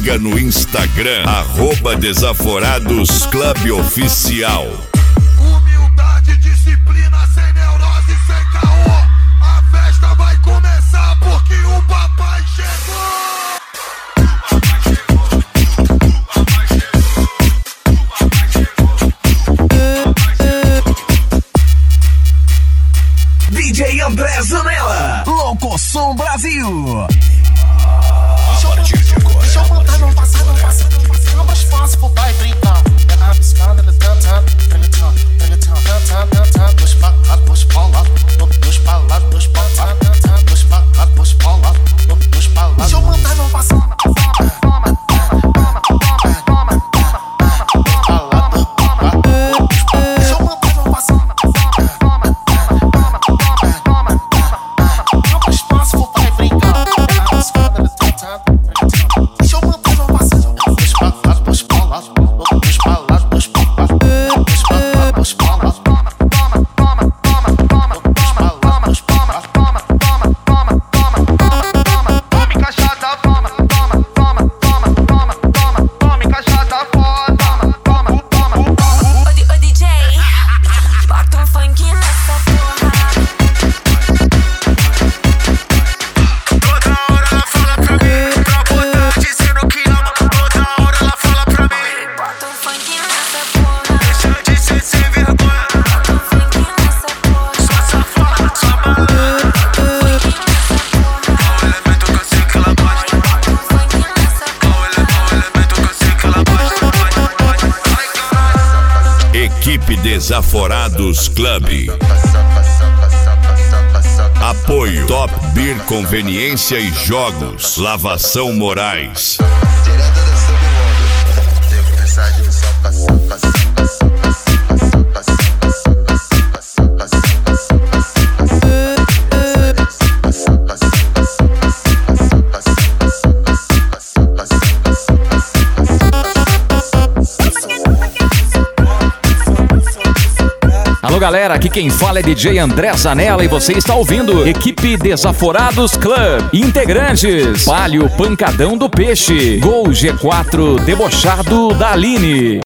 siga no Instagram, @DesaforadosClubOficial. Humildade, disciplina, sem neurose, sem caô. A festa vai começar porque o papai chegou. DJ André Zanella, Louco Som Brasil. Deixa eu mandar, não passar, não mais fácil, vai brincar. É na piscada, ele canta, dois pra lá, dois pra lá, dois pra lá, dois pra lá, dois pra lá, dois pra lá, dois pra lá. Deixa eu mandar, não passar. Equipe Desaforados Club. Apoio Top Beer Conveniência e Jogos, Lavação Moraes. Direto da submundo, devo mensagem só passar. Alô galera, aqui quem fala é DJ André Zanella e você está ouvindo Equipe Desaforados Club. Integrantes: Palio Pancadão do Peixe, Gol G4 Debochado da Aline.